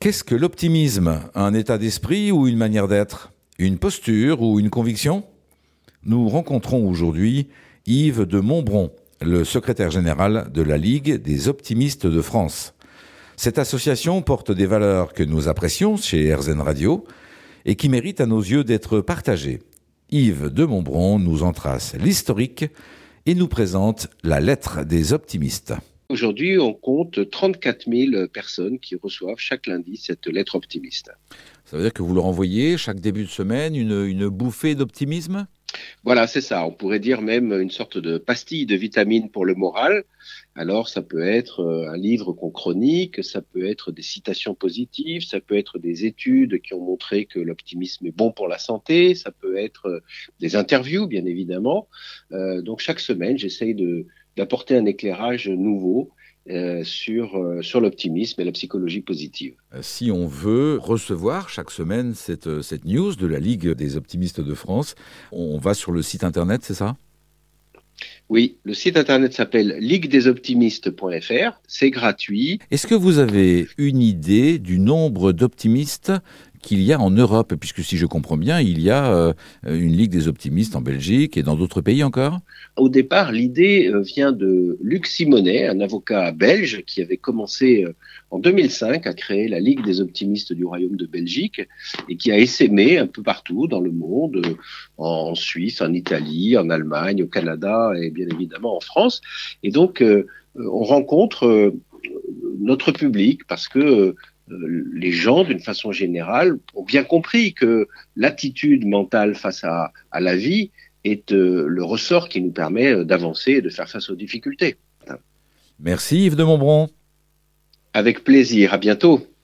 Qu'est-ce que l'optimisme? Un état d'esprit ou une manière d'être? Une posture ou une conviction? Nous rencontrons aujourd'hui Yves de Montbron, le secrétaire général de la Ligue des optimistes de France. Cette association porte des valeurs que nous apprécions chez RZN Radio et qui méritent à nos yeux d'être partagées. Yves de Montbron nous en trace l'historique et nous présente la lettre des optimistes. Aujourd'hui, on compte 34 000 personnes qui reçoivent chaque lundi cette lettre optimiste. Ça veut dire que vous leur envoyez chaque début de semaine une bouffée d'optimisme ? Voilà, c'est ça. On pourrait dire même une sorte de pastille de vitamines pour le moral. Alors, ça peut être un livre qu'on chronique, ça peut être des citations positives, ça peut être des études qui ont montré que l'optimisme est bon pour la santé, ça peut être des interviews, bien évidemment. Donc, chaque semaine, j'essaye d'apporter un éclairage nouveau sur l'optimisme et la psychologie positive. Si on veut recevoir chaque semaine cette news de la Ligue des optimistes de France, on va sur le site internet, c'est ça ? Oui, le site internet s'appelle liguedesoptimistes.fr, c'est gratuit. Est-ce que vous avez une idée du nombre d'optimistes qu'il y a en Europe ? Puisque si je comprends bien, il y a une Ligue des optimistes en Belgique et dans d'autres pays encore ? Au départ, l'idée vient de Luc Simonet, un avocat belge qui avait commencé en 2005 à créer la Ligue des optimistes du Royaume de Belgique et qui a essaimé un peu partout dans le monde, en Suisse, en Italie, en Allemagne, au Canada et bien évidemment en France. Et donc, on rencontre notre public parce que les gens, d'une façon générale, ont bien compris que l'attitude mentale face à la vie est le ressort qui nous permet d'avancer et de faire face aux difficultés. Merci Yves de Montbron. Avec plaisir, à bientôt.